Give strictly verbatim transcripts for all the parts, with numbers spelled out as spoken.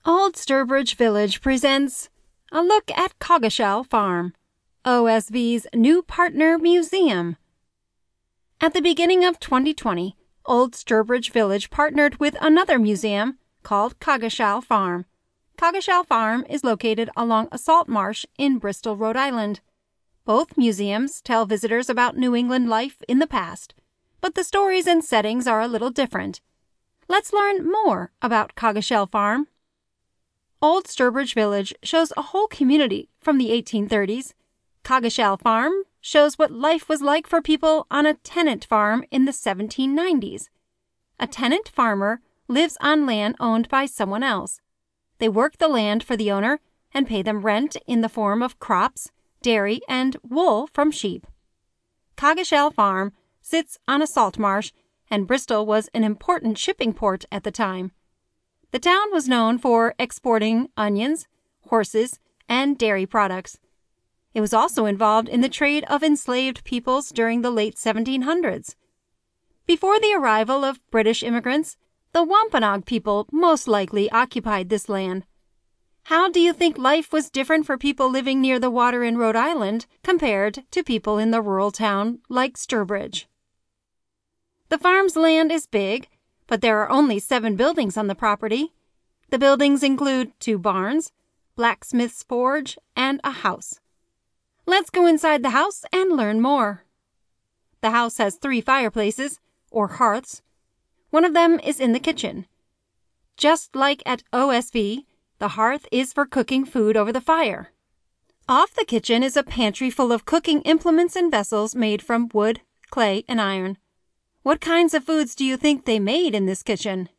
Old Sturbridge Village presents a look at Coggeshall Farm, O S V's new partner museum. At the beginning of twenty twenty, Old Sturbridge Village partnered with another museum called Coggeshall Farm. Coggeshall Farm is located along a salt marsh in Bristol, Rhode Island. Both museums tell visitors about New England life in the past, but the stories and settings are a little different. Let's learn more about Coggeshall Farm. Old Sturbridge Village shows a whole community from the eighteen thirties. Coggeshall Farm shows what life was like for people on a tenant farm in the seventeen nineties. A tenant farmer lives on land owned by someone else. They work the land for the owner and pay them rent in the form of crops, dairy, and wool from sheep. Coggeshall Farm sits on a salt marsh, and Bristol was an important shipping port at the time. The town was known for exporting onions, horses, and dairy products. It was also involved in the trade of enslaved peoples during the late seventeen hundreds. Before the arrival of British immigrants, the Wampanoag people most likely occupied this land. How do you think life was different for people living near the water in Rhode Island compared to people in the rural town like Sturbridge? The farm's land is big, but there are only seven buildings on the property. The buildings include two barns, blacksmith's forge, and a house. Let's go inside the house and learn more. The house has three fireplaces, or hearths. One of them is in the kitchen. Just like at O S V, the hearth is for cooking food over the fire. Off the kitchen is a pantry full of cooking implements and vessels made from wood, clay, and iron. What kinds of foods do you think they made in this kitchen?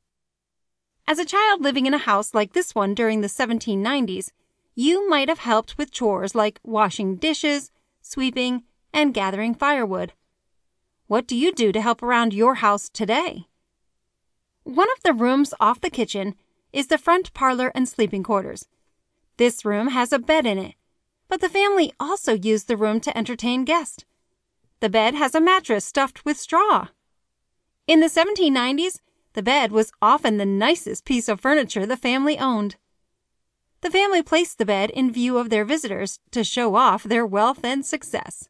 As a child living in a house like this one during the seventeen nineties, you might have helped with chores like washing dishes, sweeping, and gathering firewood. What do you do to help around your house today? One of the rooms off the kitchen is the front parlor and sleeping quarters. This room has a bed in it, but the family also used the room to entertain guests. The bed has a mattress stuffed with straw. In the seventeen nineties, the bed was often the nicest piece of furniture the family owned. The family placed the bed in view of their visitors to show off their wealth and success.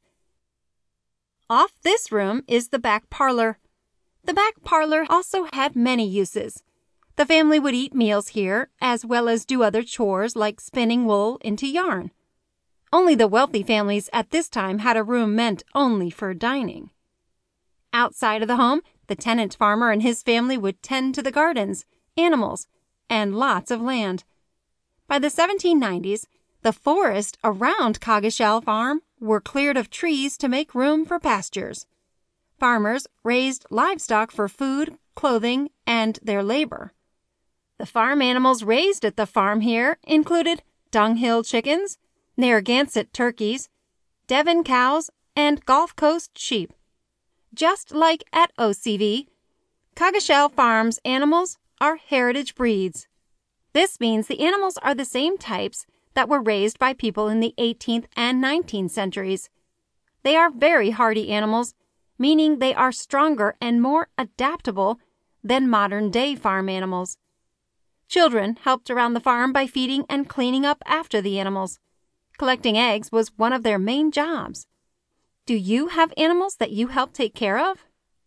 Off this room is the back parlor. The back parlor also had many uses. The family would eat meals here, as well as do other chores like spinning wool into yarn. Only the wealthy families at this time had a room meant only for dining. Outside of the home, the tenant farmer and his family would tend to the gardens, animals, and lots of land. By the seventeen nineties, the forest around Coggeshall Farm were cleared of trees to make room for pastures. Farmers raised livestock for food, clothing, and their labor. The farm animals raised at the farm here included dunghill chickens, Narragansett turkeys, Devon cows, and Gulf Coast sheep. Just like at O C V, Coggeshall Farm's animals are heritage breeds. This means the animals are the same types that were raised by people in the eighteenth and nineteenth centuries. They are very hardy animals, meaning they are stronger and more adaptable than modern-day farm animals. Children helped around the farm by feeding and cleaning up after the animals. Collecting eggs was one of their main jobs. Do you have animals that you help take care of?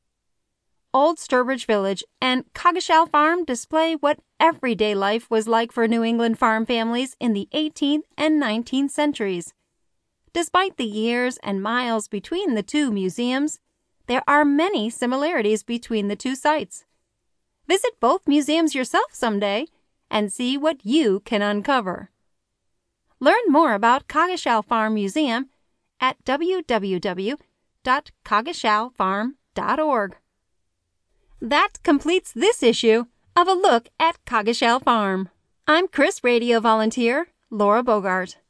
Old Sturbridge Village and Coggeshall Farm display what everyday life was like for New England farm families in the eighteenth and nineteenth centuries. Despite the years and miles between the two museums, there are many similarities between the two sites. Visit both museums yourself someday and see what you can uncover. Learn more about Coggeshall Farm Museum at w w w dot coggeshall farm dot org. That completes this issue of A Look at Coggeshall Farm. I'm Chris Radio volunteer Laura Bogart.